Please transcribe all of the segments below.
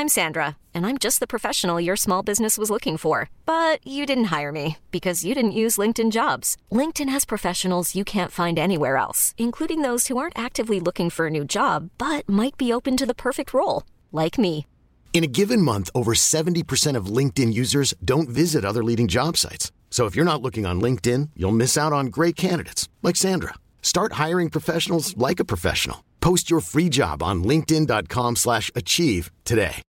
I'm Sandra, and I'm just the professional your small business was looking for. But you didn't hire me because you didn't use LinkedIn Jobs. LinkedIn has professionals you can't find anywhere else, including those who aren't actively looking for a new job, but might be open to the perfect role, like me. In a given month, over 70% of LinkedIn users don't visit other leading job sites. So if you're not looking on LinkedIn, you'll miss out on great candidates like Sandra. Start hiring professionals like a professional. Post your free job on linkedin.com/achieve today.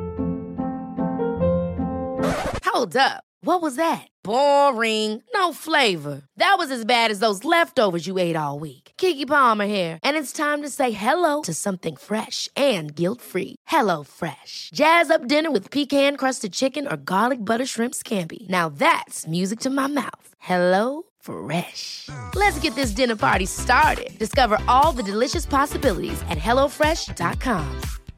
Hold up. What was that? Boring. No flavor. That was as bad as those leftovers you ate all week. Keke Palmer here, and it's time to say hello to something fresh and guilt-free. Hello Fresh. Jazz up dinner with pecan-crusted chicken or garlic butter shrimp scampi. Now that's music to my mouth. Hello Fresh. Let's get this dinner party started. Discover all the delicious possibilities at hellofresh.com.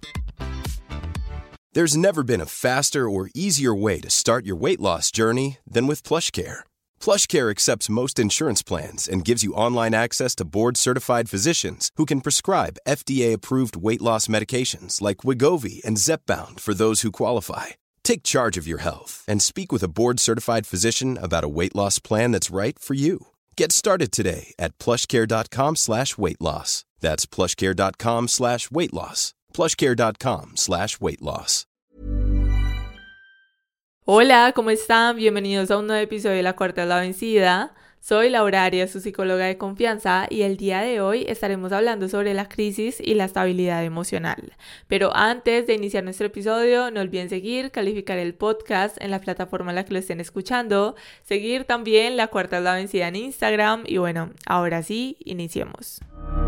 There's never been a faster or easier way to start your weight loss journey than with PlushCare. PlushCare accepts most insurance plans and gives you online access to board-certified physicians who can prescribe FDA-approved weight loss medications like Wegovy and Zepbound for those who qualify. Take charge of your health and speak with a board-certified physician about a weight loss plan that's right for you. Get started today at plushcare.com/weightloss. That's plushcare.com/weightloss. plushcare.com/weightloss. Hola, ¿cómo están? Bienvenidos a un nuevo episodio de La Cuarta es la Vencida. Soy Laura Arias, su psicóloga de confianza, y el día de hoy estaremos hablando sobre la crisis y la estabilidad emocional. Pero antes de iniciar nuestro episodio, no olviden seguir, calificar el podcast en la plataforma en la que lo estén escuchando, seguir también La Cuarta es la Vencida en Instagram, y bueno, ahora sí, iniciemos.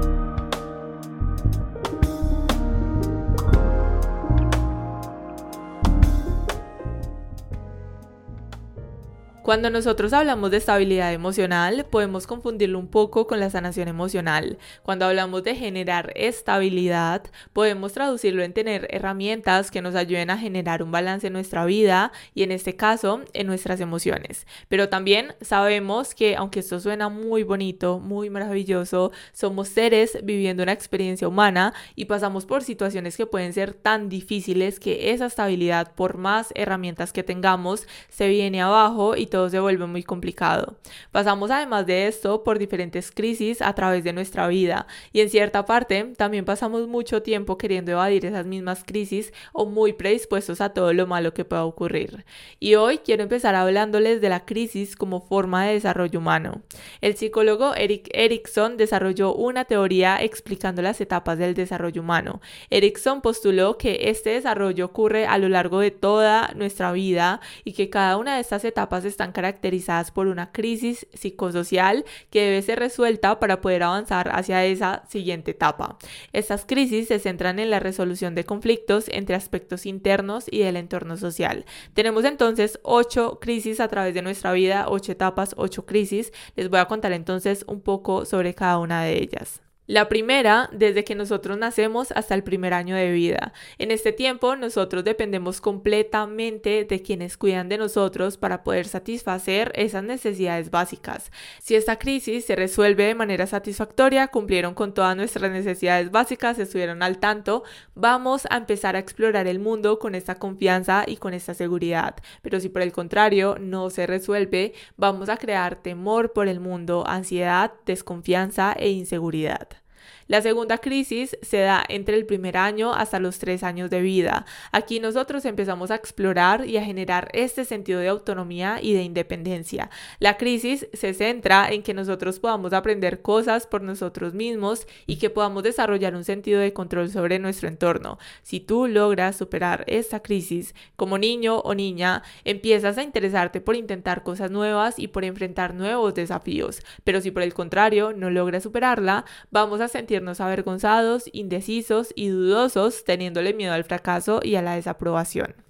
Cuando nosotros hablamos de estabilidad emocional, podemos confundirlo un poco con la sanación emocional. Cuando hablamos de generar estabilidad, podemos traducirlo en tener herramientas que nos ayuden a generar un balance en nuestra vida y en este caso, en nuestras emociones. Pero también sabemos que, aunque esto suena muy bonito, muy maravilloso, somos seres viviendo una experiencia humana y pasamos por situaciones que pueden ser tan difíciles que esa estabilidad, por más herramientas que tengamos, se viene abajo y todo se vuelve muy complicado. Pasamos además de esto por diferentes crisis a través de nuestra vida y en cierta parte también pasamos mucho tiempo queriendo evadir esas mismas crisis o muy predispuestos a todo lo malo que pueda ocurrir. Y hoy quiero empezar hablándoles de la crisis como forma de desarrollo humano. El psicólogo Erik Erikson desarrolló una teoría explicando las etapas del desarrollo humano. Erikson postuló que este desarrollo ocurre a lo largo de toda nuestra vida y que cada una de estas etapas están caracterizadas por una crisis psicosocial que debe ser resuelta para poder avanzar hacia esa siguiente etapa. Estas crisis se centran en la resolución de conflictos entre aspectos internos y del entorno social. Tenemos entonces 8 crisis a través de nuestra vida, 8 etapas, 8 crisis. Les voy a contar entonces un poco sobre cada una de ellas. La primera, desde que nosotros nacemos hasta el primer año de vida. En este tiempo, nosotros dependemos completamente de quienes cuidan de nosotros para poder satisfacer esas necesidades básicas. Si esta crisis se resuelve de manera satisfactoria, cumplieron con todas nuestras necesidades básicas, estuvieron al tanto, vamos a empezar a explorar el mundo con esta confianza y con esta seguridad. Pero si por el contrario no se resuelve, vamos a crear temor por el mundo, ansiedad, desconfianza e inseguridad. La segunda crisis se da entre el primer año hasta los 3 años de vida. Aquí nosotros empezamos a explorar y a generar este sentido de autonomía y de independencia. La crisis se centra en que nosotros podamos aprender cosas por nosotros mismos y que podamos desarrollar un sentido de control sobre nuestro entorno. Si tú logras superar esta crisis, como niño o niña, empiezas a interesarte por intentar cosas nuevas y por enfrentar nuevos desafíos. Pero si por el contrario no logras superarla, vamos a sentirnos avergonzados, indecisos y dudosos, teniéndole miedo al fracaso y a la desaprobación.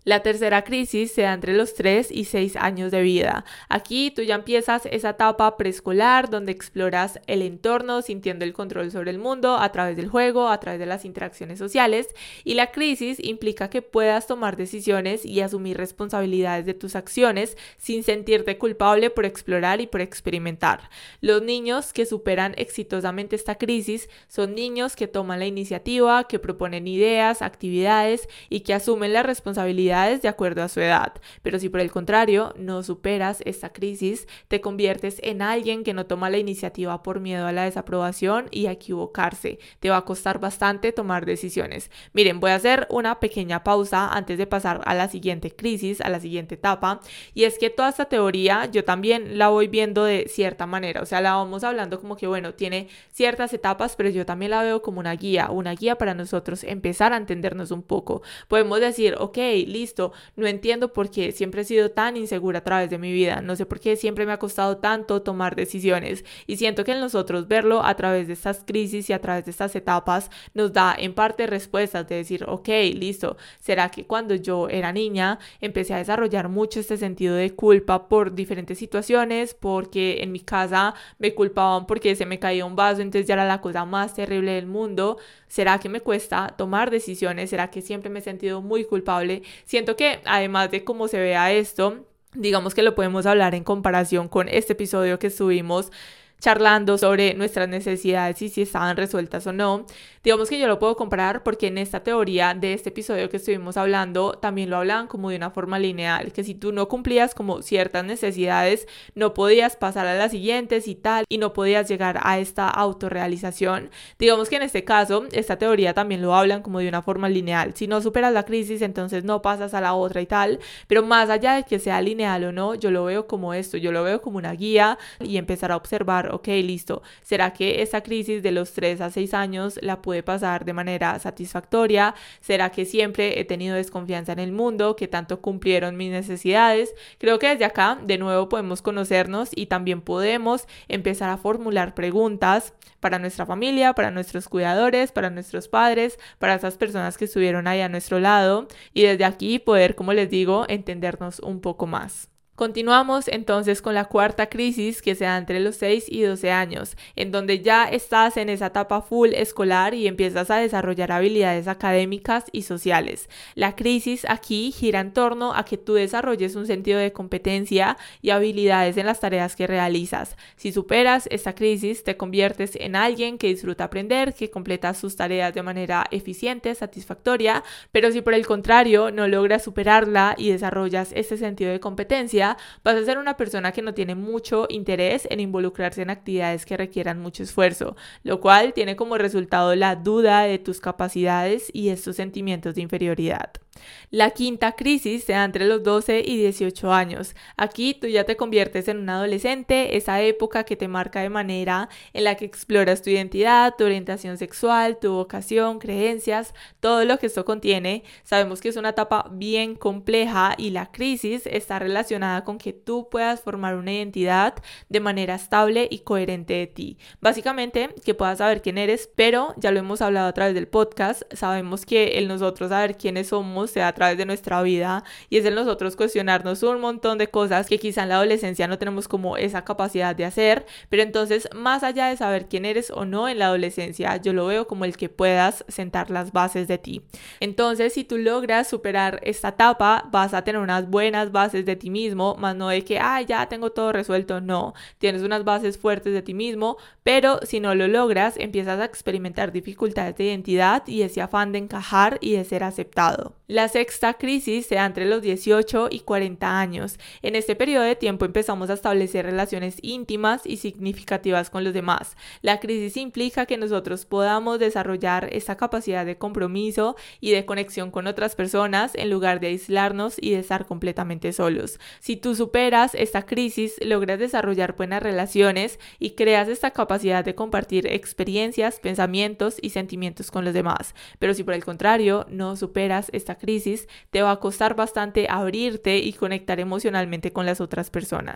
La tercera crisis se da entre los 3 y 6 años de vida. Aquí tú ya empiezas esa etapa preescolar donde exploras el entorno sintiendo el control sobre el mundo a través del juego, a través de las interacciones sociales, y la crisis implica que puedas tomar decisiones y asumir responsabilidades de tus acciones sin sentirte culpable por explorar y por experimentar. Los niños que superan exitosamente esta crisis son niños que toman la iniciativa, que proponen ideas, actividades y que asumen las responsabilidades de acuerdo a su edad. Pero si por el contrario no superas esta crisis, te conviertes en alguien que no toma la iniciativa por miedo a la desaprobación y a equivocarse. Te va a costar bastante tomar decisiones. Miren, voy a hacer una pequeña pausa antes de pasar a la siguiente crisis, a la siguiente etapa, y es que toda esta teoría yo también la voy viendo de cierta manera, o sea, la vamos hablando como que bueno, tiene ciertas etapas, pero yo también la veo como una guía para nosotros empezar a entendernos un poco. Podemos decir, ok, listo, no entiendo por qué siempre he sido tan insegura a través de mi vida, no sé por qué siempre me ha costado tanto tomar decisiones, y siento que en nosotros verlo a través de estas crisis y a través de estas etapas nos da en parte respuestas de decir, ok, listo, ¿será que cuando yo era niña empecé a desarrollar mucho este sentido de culpa por diferentes situaciones, porque en mi casa me culpaban porque se me caía un vaso, entonces ya era la cosa más terrible del mundo? ¿Será que me cuesta tomar decisiones? ¿Será que siempre me he sentido muy culpable? Siento que además de cómo se vea esto, digamos que lo podemos hablar en comparación con este episodio que estuvimos charlando sobre nuestras necesidades y si estaban resueltas o no. Digamos que yo lo puedo comparar porque en esta teoría de este episodio que estuvimos hablando también lo hablaban como de una forma lineal, que si tú no cumplías como ciertas necesidades no podías pasar a las siguientes y tal, y no podías llegar a esta autorrealización. Digamos que en este caso esta teoría también lo hablan como de una forma lineal. Si no superas la crisis entonces no pasas a la otra y tal, pero más allá de que sea lineal o no, yo lo veo como esto, yo lo veo como una guía y empezar a observar, ok, listo, ¿será que esta crisis de los 3 a 6 años la pude pasar de manera satisfactoria? ¿Será que siempre he tenido desconfianza en el mundo? ¿Que tanto cumplieron mis necesidades? Creo que desde acá de nuevo podemos conocernos y también podemos empezar a formular preguntas para nuestra familia, para nuestros cuidadores, para nuestros padres, para esas personas que estuvieron ahí a nuestro lado, y desde aquí poder, como les digo, entendernos un poco más. Continuamos entonces con la cuarta crisis, que se da entre los 6 y 12 años, en donde ya estás en esa etapa full escolar y empiezas a desarrollar habilidades académicas y sociales. La crisis aquí gira en torno a que tú desarrolles un sentido de competencia y habilidades en las tareas que realizas. Si superas esta crisis, te conviertes en alguien que disfruta aprender, que completa sus tareas de manera eficiente, satisfactoria, pero si por el contrario no logras superarla y desarrollas este sentido de competencia, vas a ser una persona que no tiene mucho interés en involucrarse en actividades que requieran mucho esfuerzo, lo cual tiene como resultado la duda de tus capacidades y estos sentimientos de inferioridad. La quinta crisis se da entre los 12 y 18 años. Aquí tú ya te conviertes en un adolescente, esa época que te marca de manera en la que exploras tu identidad, tu orientación sexual, tu vocación, creencias, todo lo que esto contiene. Sabemos que es una etapa bien compleja y la crisis está relacionada con que tú puedas formar una identidad de manera estable y coherente de ti. Básicamente, que puedas saber quién eres, pero ya lo hemos hablado a través del podcast, sabemos que el nosotros saber quiénes somos se da a través de nuestra vida y es el nosotros cuestionarnos un montón de cosas que quizá en la adolescencia no tenemos como esa capacidad de hacer, pero entonces más allá de saber quién eres o no en la adolescencia, yo lo veo como el que puedas sentar las bases de ti. Entonces, si tú logras superar esta etapa, vas a tener unas buenas bases de ti mismo, más no de que, ya tengo todo resuelto, no, tienes unas bases fuertes de ti mismo, pero si no lo logras, empiezas a experimentar dificultades de identidad y ese afán de encajar y de ser aceptado. La sexta crisis se da entre los 18 y 40 años. En este periodo de tiempo empezamos a establecer relaciones íntimas y significativas con los demás. La crisis implica que nosotros podamos desarrollar esta capacidad de compromiso y de conexión con otras personas en lugar de aislarnos y de estar completamente solos. Si tú superas esta crisis, logras desarrollar buenas relaciones y creas esta capacidad de compartir experiencias, pensamientos y sentimientos con los demás. Pero si por el contrario no superas esta crisis, te va a costar bastante abrirte y conectar emocionalmente con las otras personas.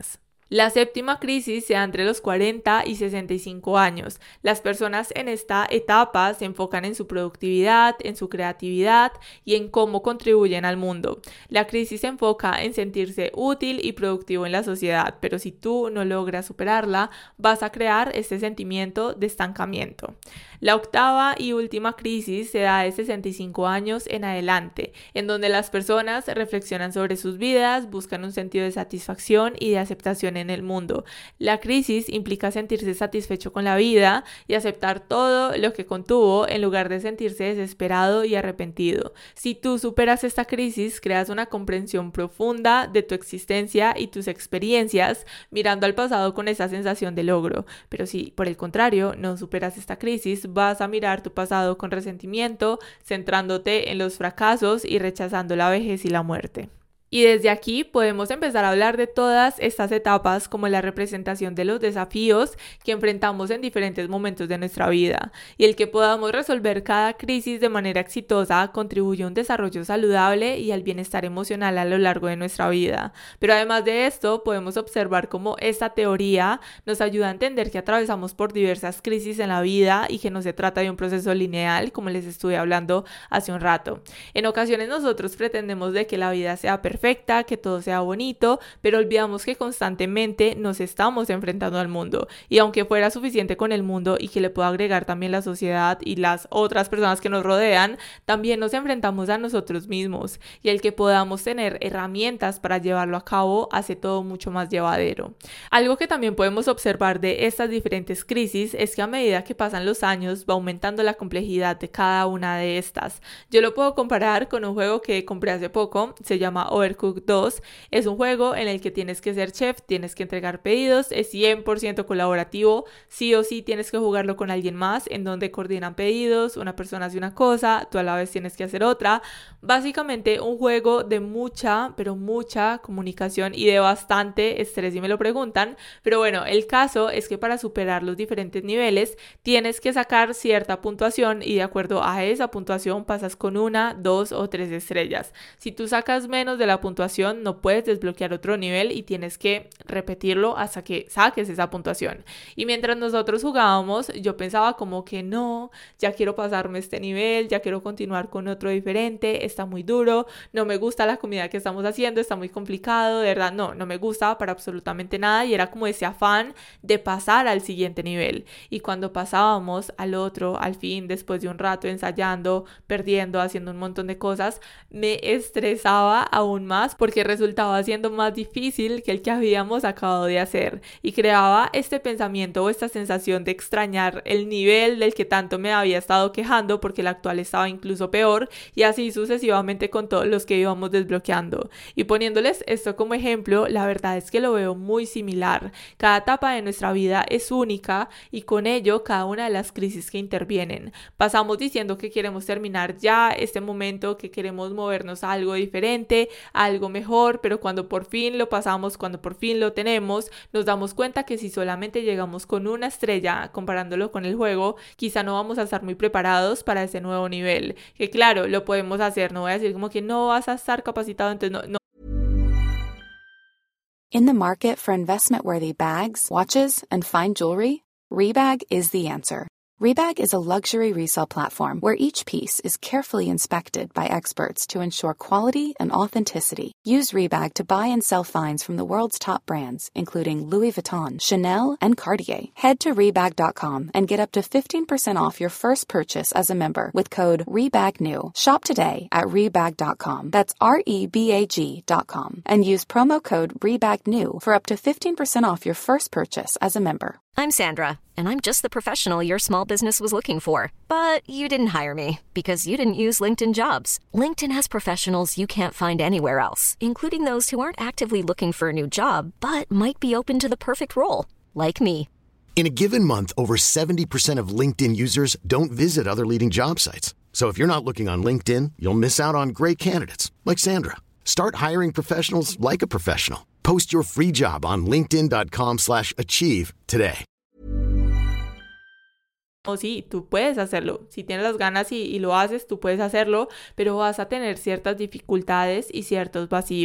La séptima crisis se da entre los 40 y 65 años. Las personas en esta etapa se enfocan en su productividad, en su creatividad y en cómo contribuyen al mundo. La crisis se enfoca en sentirse útil y productivo en la sociedad, pero si tú no logras superarla, vas a crear este sentimiento de estancamiento. La octava y última crisis se da de 65 años en adelante, en donde las personas reflexionan sobre sus vidas, buscan un sentido de satisfacción y de aceptación en el mundo. La crisis implica sentirse satisfecho con la vida y aceptar todo lo que contuvo en lugar de sentirse desesperado y arrepentido. Si tú superas esta crisis, creas una comprensión profunda de tu existencia y tus experiencias, mirando al pasado con esa sensación de logro. Pero si, por el contrario, no superas esta crisis, vas a mirar tu pasado con resentimiento, centrándote en los fracasos y rechazando la vejez y la muerte. Y desde aquí podemos empezar a hablar de todas estas etapas como la representación de los desafíos que enfrentamos en diferentes momentos de nuestra vida. Y el que podamos resolver cada crisis de manera exitosa contribuye a un desarrollo saludable y al bienestar emocional a lo largo de nuestra vida. Pero además de esto, podemos observar cómo esta teoría nos ayuda a entender que atravesamos por diversas crisis en la vida y que no se trata de un proceso lineal, como les estuve hablando hace un rato. En ocasiones nosotros pretendemos de que la vida sea perfecta, que todo sea bonito, pero olvidamos que constantemente nos estamos enfrentando al mundo. Y aunque fuera suficiente con el mundo y que le puedo agregar también la sociedad y las otras personas que nos rodean, también nos enfrentamos a nosotros mismos. Y el que podamos tener herramientas para llevarlo a cabo hace todo mucho más llevadero. Algo que también podemos observar de estas diferentes crisis es que a medida que pasan los años va aumentando la complejidad de cada una de estas. Yo lo puedo comparar con un juego que compré hace poco, se llama Overcooked 2. Es un juego en el que tienes que ser chef, tienes que entregar pedidos, es 100% colaborativo, sí o sí tienes que jugarlo con alguien más, en donde coordinan pedidos, una persona hace una cosa, tú a la vez tienes que hacer otra. Básicamente un juego de mucha, pero mucha comunicación y de bastante estrés si me lo preguntan, pero bueno, el caso es que para superar los diferentes niveles tienes que sacar cierta puntuación y de acuerdo a esa puntuación pasas con 1, 2 o 3 estrellas. Si tú sacas menos de la puntuación no puedes desbloquear otro nivel y tienes que repetirlo hasta que saques esa puntuación. Y mientras nosotros jugábamos yo pensaba como que no, ya quiero pasarme este nivel, ya quiero continuar con otro diferente, está muy duro, no me gusta la comida que estamos haciendo, está muy complicado, de verdad no me gusta para absolutamente nada y era como ese afán de pasar al siguiente nivel. Y cuando pasábamos al otro, al fin, después de un rato ensayando, perdiendo, haciendo un montón de cosas, me estresaba aún más porque resultaba siendo más difícil que el que habíamos acabado de hacer y creaba este pensamiento o esta sensación de extrañar el nivel del que tanto me había estado quejando porque el actual estaba incluso peor y así sucesivamente con todos los que íbamos desbloqueando. Y poniéndoles esto como ejemplo, la verdad es que lo veo muy similar. Cada etapa de nuestra vida es única y con ello cada una de las crisis que intervienen. Pasamos diciendo que queremos terminar ya este momento, que queremos movernos a algo diferente, a algo mejor, pero cuando por fin lo pasamos, cuando por fin lo tenemos, nos damos cuenta que si solamente llegamos con una estrella, comparándolo con el juego, quizá no vamos a estar muy preparados para ese nuevo nivel. Que claro, lo podemos hacer, no voy a decir como que no vas a estar capacitado, entonces no. In the market for investment-worthy bags, watches, and fine jewelry, Rebag is the answer. Rebag is a luxury resale platform where each piece is carefully inspected by experts to ensure quality and authenticity. Use Rebag to buy and sell finds from the world's top brands, including Louis Vuitton, Chanel, and Cartier. Head to Rebag.com and get up to 15% off your first purchase as a member with code REBAGNEW. Shop today at Rebag.com. That's REBAG.com. And use promo code REBAGNEW for up to 15% off your first purchase as a member. I'm Sandra, and I'm just the professional your small business was looking for. But you didn't hire me because you didn't use LinkedIn Jobs. LinkedIn has professionals you can't find anywhere else, including those who aren't actively looking for a new job, but might be open to the perfect role, like me. In a given month, over 70% of LinkedIn users don't visit other leading job sites. So if you're not looking on LinkedIn, you'll miss out on great candidates like Sandra. Start hiring professionals like a professional. Post your free job on linkedin.com/achieve today. O sí, tú puedes hacerlo. Si tienes las ganas y lo haces, tú puedes hacerlo, pero vas a tener ciertas dificultades y ciertos vacíos.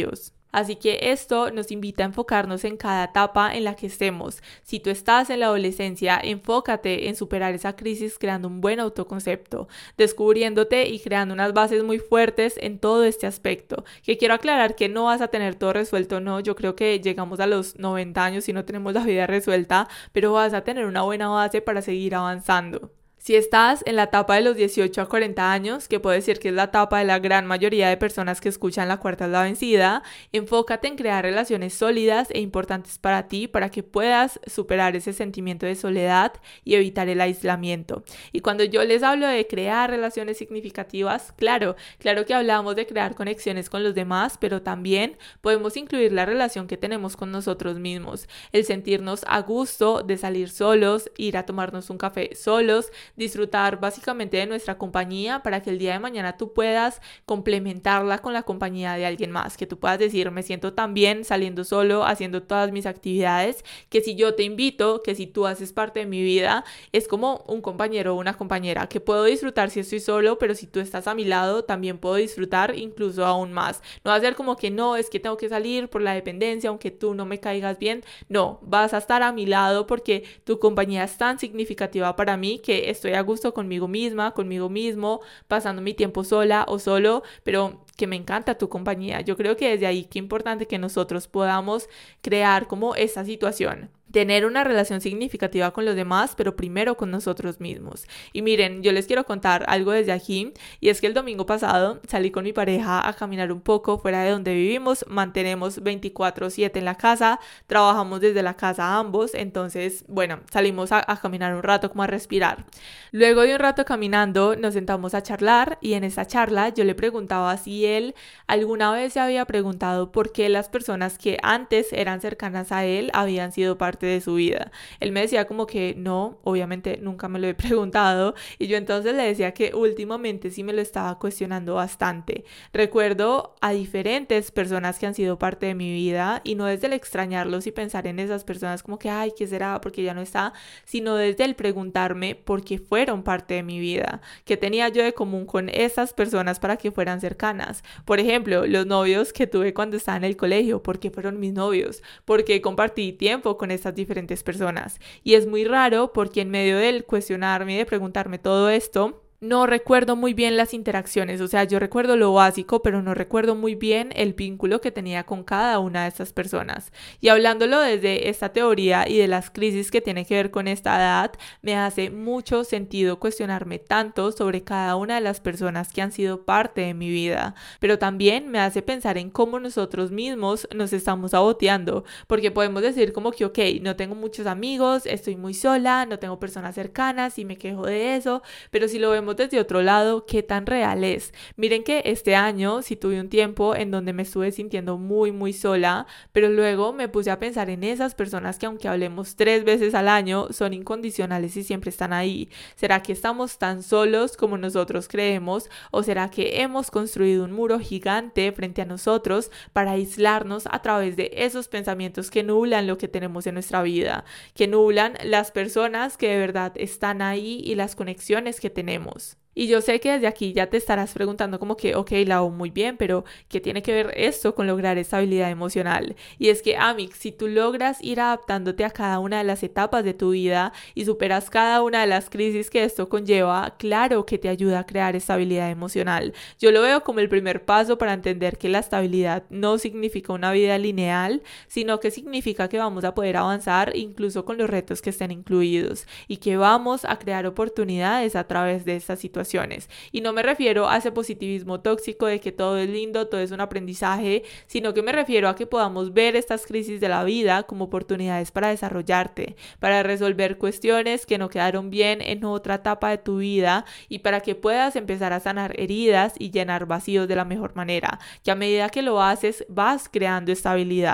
Así que esto nos invita a enfocarnos en cada etapa en la que estemos. Si tú estás en la adolescencia, enfócate en superar esa crisis creando un buen autoconcepto, descubriéndote y creando unas bases muy fuertes en todo este aspecto. Que quiero aclarar que no vas a tener todo resuelto, no. Yo creo que llegamos a los 90 años y no tenemos la vida resuelta, pero vas a tener una buena base para seguir avanzando. Si estás en la etapa de los 18 a 40 años, que puedo decir que es la etapa de la gran mayoría de personas que escuchan La Cuarta es la Vencida, enfócate en crear relaciones sólidas e importantes para ti para que puedas superar ese sentimiento de soledad y evitar el aislamiento. Y cuando yo les hablo de crear relaciones significativas, claro que hablamos de crear conexiones con los demás, pero también podemos incluir la relación que tenemos con nosotros mismos, el sentirnos a gusto de salir solos, ir a tomarnos un café solos, disfrutar básicamente de nuestra compañía para que el día de mañana tú puedas complementarla con la compañía de alguien más, que tú puedas decir, me siento tan bien saliendo solo, haciendo todas mis actividades, que si yo te invito, que si tú haces parte de mi vida, es como un compañero o una compañera, que puedo disfrutar si estoy solo, pero si tú estás a mi lado, también puedo disfrutar incluso aún más. No va a ser como que no, es que tengo que salir por la dependencia, aunque tú no me caigas bien. No, vas a estar a mi lado porque tu compañía es tan significativa para mí que estoy a gusto conmigo misma, conmigo mismo, pasando mi tiempo sola o solo, pero que me encanta tu compañía. Yo creo que desde ahí qué importante que nosotros podamos crear como esa situación. Tener una relación significativa con los demás, pero primero con nosotros mismos. Y miren, yo les quiero contar algo desde aquí, y es que el domingo pasado salí con mi pareja a caminar un poco fuera de donde vivimos. Mantenemos 24/7 en la casa, trabajamos desde la casa ambos, entonces, bueno, salimos a caminar un rato, como a respirar. Luego de un rato caminando, nos sentamos a charlar, y en esa charla yo le preguntaba si él alguna vez se había preguntado por qué las personas que antes eran cercanas a él habían sido parte de su vida. Él me decía como que no, obviamente nunca me lo he preguntado, y yo entonces le decía que últimamente sí me lo estaba cuestionando bastante. Recuerdo a diferentes personas que han sido parte de mi vida, y no desde el extrañarlos y pensar en esas personas como que ay, ¿qué será? Porque ya no está, sino desde el preguntarme por qué fueron parte de mi vida, qué tenía yo de común con esas personas para que fueran cercanas. Por ejemplo, los novios que tuve cuando estaba en el colegio, ¿por qué fueron mis novios? Porque compartí tiempo con estas diferentes personas. Y es muy raro porque en medio del cuestionarme y de preguntarme todo esto, no recuerdo muy bien las interacciones, o sea, yo recuerdo lo básico, pero no recuerdo muy bien el vínculo que tenía con cada una de estas personas. Y hablándolo desde esta teoría y de las crisis que tiene que ver con esta edad, me hace mucho sentido cuestionarme tanto sobre cada una de las personas que han sido parte de mi vida, pero también me hace pensar en cómo nosotros mismos nos estamos saboteando, porque podemos decir como que, ok, no tengo muchos amigos, estoy muy sola, no tengo personas cercanas y me quejo de eso, pero si lo vemos desde otro lado, ¿qué tan real es? Miren que este año sí tuve un tiempo en donde me estuve sintiendo muy sola, pero luego me puse a pensar en esas personas que aunque hablemos 3 veces al año, son incondicionales y siempre están ahí. ¿Será que estamos tan solos como nosotros creemos? ¿O será que hemos construido un muro gigante frente a nosotros para aislarnos a través de esos pensamientos que nublan lo que tenemos en nuestra vida, que nublan las personas que de verdad están ahí y las conexiones que tenemos? Y yo sé que desde aquí ya te estarás preguntando como que, ok, Lau, muy bien, pero ¿qué tiene que ver esto con lograr estabilidad emocional? Y es que, Amix, si tú logras ir adaptándote a cada una de las etapas de tu vida y superas cada una de las crisis que esto conlleva, claro que te ayuda a crear estabilidad emocional. Yo lo veo como el primer paso para entender que la estabilidad no significa una vida lineal, sino que significa que vamos a poder avanzar incluso con los retos que estén incluidos y que vamos a crear oportunidades a través de esta situación. Y no me refiero a ese positivismo tóxico de que todo es lindo, todo es un aprendizaje, sino que me refiero a que podamos ver estas crisis de la vida como oportunidades para desarrollarte, para resolver cuestiones que no quedaron bien en otra etapa de tu vida y para que puedas empezar a sanar heridas y llenar vacíos de la mejor manera, que a medida que lo haces vas creando estabilidad.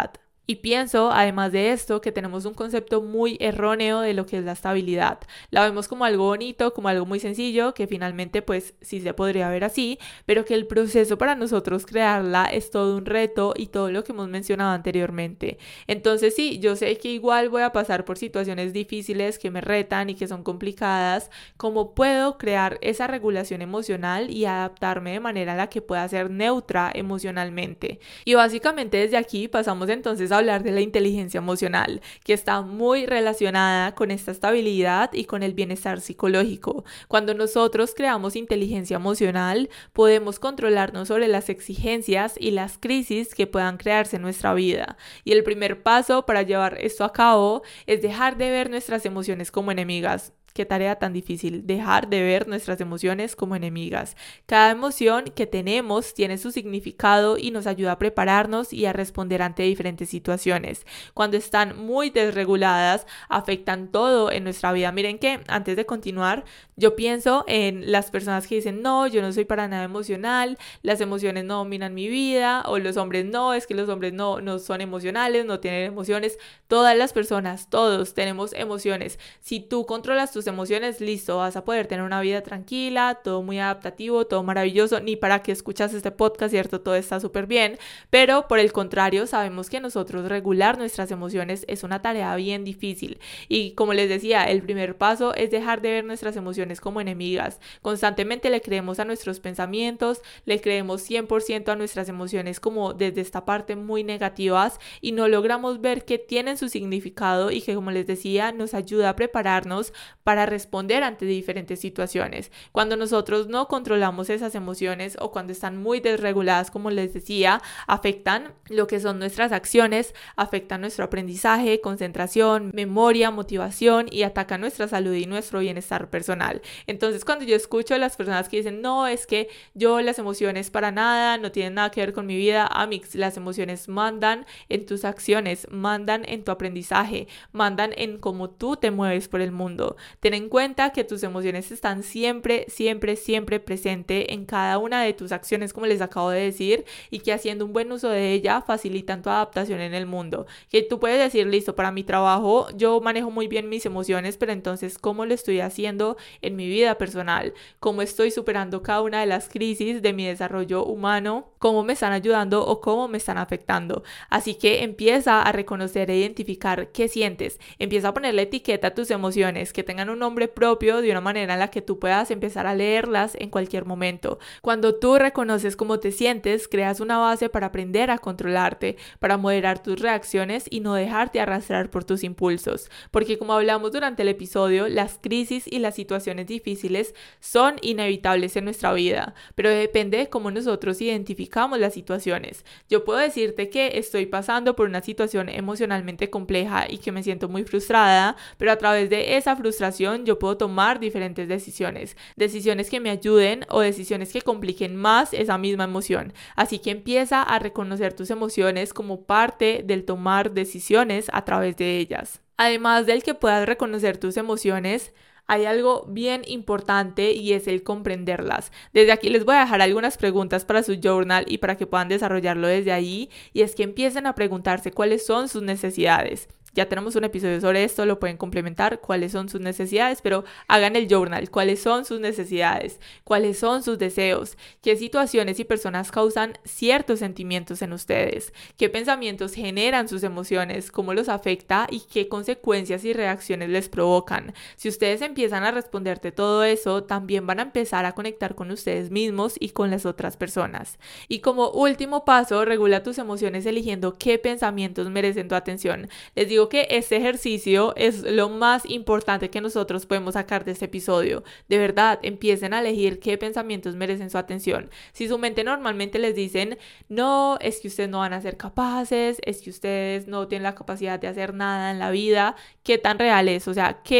Y pienso, además de esto, que tenemos un concepto muy erróneo de lo que es la estabilidad. La vemos como algo bonito, como algo muy sencillo, que finalmente pues sí se podría ver así, pero que el proceso para nosotros crearla es todo un reto y todo lo que hemos mencionado anteriormente. Entonces sí, yo sé que igual voy a pasar por situaciones difíciles que me retan y que son complicadas. ¿Cómo puedo crear esa regulación emocional y adaptarme de manera en la que pueda ser neutra emocionalmente? Y básicamente desde aquí pasamos entonces a hablar de la inteligencia emocional, que está muy relacionada con esta estabilidad y con el bienestar psicológico. Cuando nosotros creamos inteligencia emocional, podemos controlarnos sobre las exigencias y las crisis que puedan crearse en nuestra vida. Y el primer paso para llevar esto a cabo es dejar de ver nuestras emociones como enemigas. Qué tarea tan difícil, dejar de ver nuestras emociones como enemigas. Cada emoción que tenemos tiene su significado y nos ayuda a prepararnos y a responder ante diferentes situaciones. Cuando están muy desreguladas, afectan todo en nuestra vida. Miren que antes de continuar, yo pienso en las personas que dicen, no, yo no soy para nada emocional, las emociones no dominan mi vida, o los hombres no, es que los hombres no son emocionales, no tienen emociones. Todas las personas, todos tenemos emociones. Si tú controlas tus emociones, listo, vas a poder tener una vida tranquila, todo muy adaptativo, todo maravilloso, ni para que escuchas este podcast, ¿cierto? Todo está súper bien, pero por el contrario, sabemos que nosotros regular nuestras emociones es una tarea bien difícil y como les decía, el primer paso es dejar de ver nuestras emociones como enemigas. Constantemente le creemos a nuestros pensamientos, le creemos 100% a nuestras emociones como desde esta parte muy negativas y no logramos ver que tienen su significado y que, como les decía, nos ayuda a prepararnos para responder ante diferentes situaciones. Cuando nosotros no controlamos esas emociones o cuando están muy desreguladas, como les decía, afectan lo que son nuestras acciones, afectan nuestro aprendizaje, concentración, memoria, motivación y atacan nuestra salud y nuestro bienestar personal. Entonces, cuando yo escucho a las personas que dicen, no, es que yo las emociones para nada, no tienen nada que ver con mi vida, amix, las emociones mandan en tus acciones, mandan en tu aprendizaje, mandan en cómo tú te mueves por el mundo. Ten en cuenta que tus emociones están siempre presente en cada una de tus acciones, como les acabo de decir, y que haciendo un buen uso de ella facilitan tu adaptación en el mundo. Que tú puedes decir, listo, para mi trabajo yo manejo muy bien mis emociones, pero entonces, ¿cómo lo estoy haciendo en mi vida personal? ¿Cómo estoy superando cada una de las crisis de mi desarrollo humano? ¿Cómo me están ayudando o cómo me están afectando? Así que empieza a reconocer e identificar qué sientes. Empieza a ponerle etiqueta a tus emociones, que tengan un nombre propio de una manera en la que tú puedas empezar a leerlas en cualquier momento. Cuando tú reconoces cómo te sientes, creas una base para aprender a controlarte, para moderar tus reacciones y no dejarte arrastrar por tus impulsos. Porque como hablamos durante el episodio, las crisis y las situaciones difíciles son inevitables en nuestra vida, pero depende de cómo nosotros identificamos las situaciones. Yo puedo decirte que estoy pasando por una situación emocionalmente compleja y que me siento muy frustrada, pero a través de esa frustración yo puedo tomar diferentes decisiones que me ayuden o decisiones que compliquen más esa misma emoción. Así que empieza a reconocer tus emociones como parte del tomar decisiones a través de ellas. Además del que puedas reconocer tus emociones, hay algo bien importante y es el comprenderlas. Desde aquí les voy a dejar algunas preguntas para su journal y para que puedan desarrollarlo desde ahí, y es que empiecen a preguntarse cuáles son sus necesidades. Ya tenemos un episodio sobre esto, lo pueden complementar, cuáles son sus necesidades, pero hagan el journal, cuáles son sus necesidades, cuáles son sus deseos, qué situaciones y personas causan ciertos sentimientos en ustedes, qué pensamientos generan sus emociones, cómo los afecta y qué consecuencias y reacciones les provocan. Si ustedes empiezan a responderte todo eso, también van a empezar a conectar con ustedes mismos y con las otras personas. Y como último paso, regula tus emociones eligiendo qué pensamientos merecen tu atención. Les digo que este ejercicio es lo más importante que nosotros podemos sacar de este episodio. De verdad, empiecen a elegir qué pensamientos merecen su atención. Si su mente normalmente les dicen, no, es que ustedes no van a ser capaces, es que ustedes no tienen la capacidad de hacer nada en la vida, ¿qué tan real es? O sea, ¿qué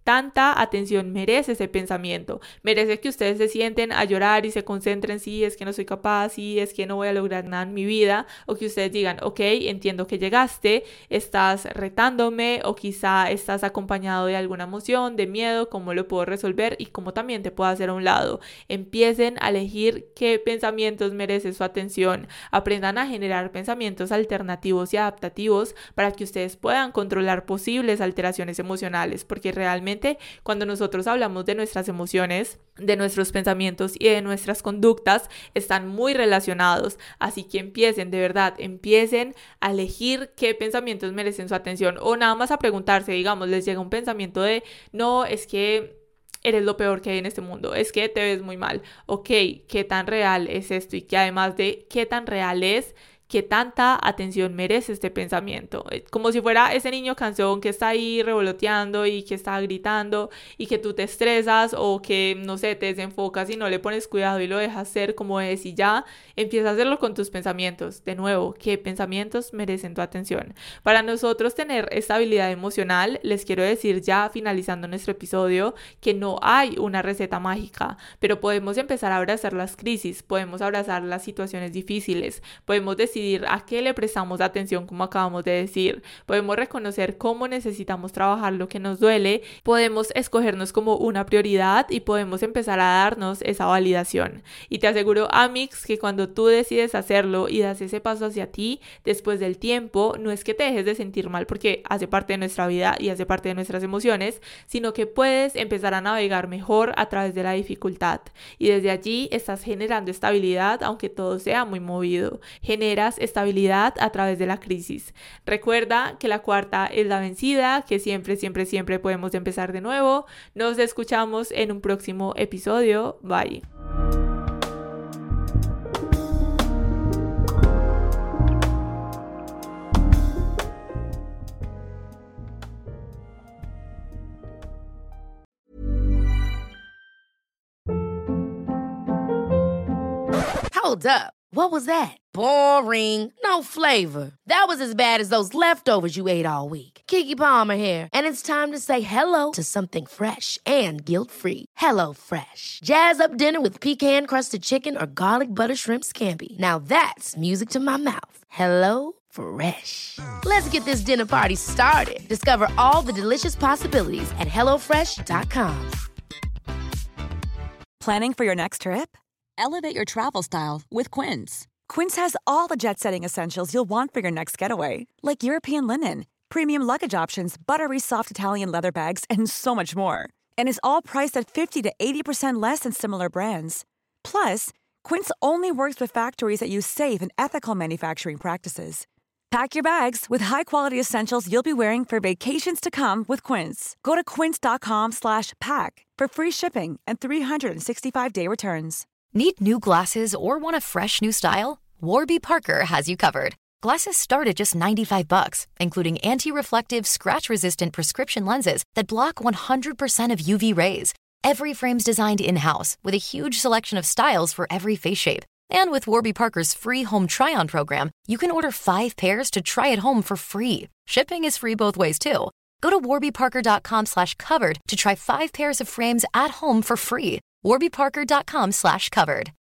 tanta atención merece ese pensamiento. Merece que ustedes se sienten a llorar y se concentren, sí, es que no soy capaz, sí, es que no voy a lograr nada en mi vida, o que ustedes digan, ok, entiendo que llegaste, estás retándome, o quizá estás acompañado de alguna emoción, de miedo, cómo lo puedo resolver y cómo también te puedo hacer a un lado. Empiecen a elegir qué pensamientos merecen su atención. Aprendan a generar pensamientos alternativos y adaptativos para que ustedes puedan controlar posibles alteraciones emocionales, porque realmente cuando nosotros hablamos de nuestras emociones, de nuestros pensamientos y de nuestras conductas, están muy relacionados. Así que empiecen, de verdad, empiecen a elegir qué pensamientos merecen su atención, o nada más a preguntarse, digamos, les llega un pensamiento de, no, es que eres lo peor que hay en este mundo, es que te ves muy mal. Ok, ¿qué tan real es esto? Y que además de qué tan real es, ¿qué tanta atención merece este pensamiento? Como si fuera ese niño cansón que está ahí revoloteando y que está gritando y que tú te estresas o que, no sé, te desenfocas y no le pones cuidado y lo dejas ser como es y ya empieza a hacerlo con tus pensamientos. De nuevo, ¿qué pensamientos merecen tu atención? Para nosotros tener estabilidad emocional, les quiero decir ya finalizando nuestro episodio que no hay una receta mágica, pero podemos empezar a abrazar las crisis, podemos abrazar las situaciones difíciles, podemos decidir a qué le prestamos atención, como acabamos de decir, podemos reconocer cómo necesitamos trabajar lo que nos duele, podemos escogernos como una prioridad y podemos empezar a darnos esa validación. Y te aseguro, Amix, que cuando tú decides hacerlo y das ese paso hacia ti, después del tiempo, no es que te dejes de sentir mal porque hace parte de nuestra vida y hace parte de nuestras emociones, sino que puedes empezar a navegar mejor a través de la dificultad. Y desde allí estás generando estabilidad, aunque todo sea muy movido. Generas estabilidad a través de la crisis. Recuerda que la cuarta es la vencida, que siempre podemos empezar de nuevo. Nos escuchamos en un próximo episodio. Bye. Hold up. What was that? Boring. No flavor. That was as bad as those leftovers you ate all week. Keke Palmer here, and it's time to say hello to something fresh and guilt-free. Hello Fresh. Jazz up dinner with pecan-crusted chicken or garlic butter shrimp scampi. Now that's music to my mouth. Hello Fresh. Let's get this dinner party started. Discover all the delicious possibilities at hellofresh.com. Planning for your next trip? Elevate your travel style with Quince. Quince has all the jet-setting essentials you'll want for your next getaway, like European linen, premium luggage options, buttery soft Italian leather bags, and so much more. And is all priced at 50 to 80% less than similar brands. Plus, Quince only works with factories that use safe and ethical manufacturing practices. Pack your bags with high-quality essentials you'll be wearing for vacations to come with Quince. Go to quince.com/pack for free shipping and 365-day returns. Need new glasses or want a fresh new style? Warby Parker has you covered. Glasses start at just $95, including anti-reflective, scratch-resistant prescription lenses that block 100% of UV rays. Every frame's designed in-house with a huge selection of styles for every face shape. And with Warby Parker's free home try-on program, you can order 5 pairs to try at home for free. Shipping is free both ways, too. Go to warbyparker.com/covered to try 5 pairs of frames at home for free. warbyparker.com/covered.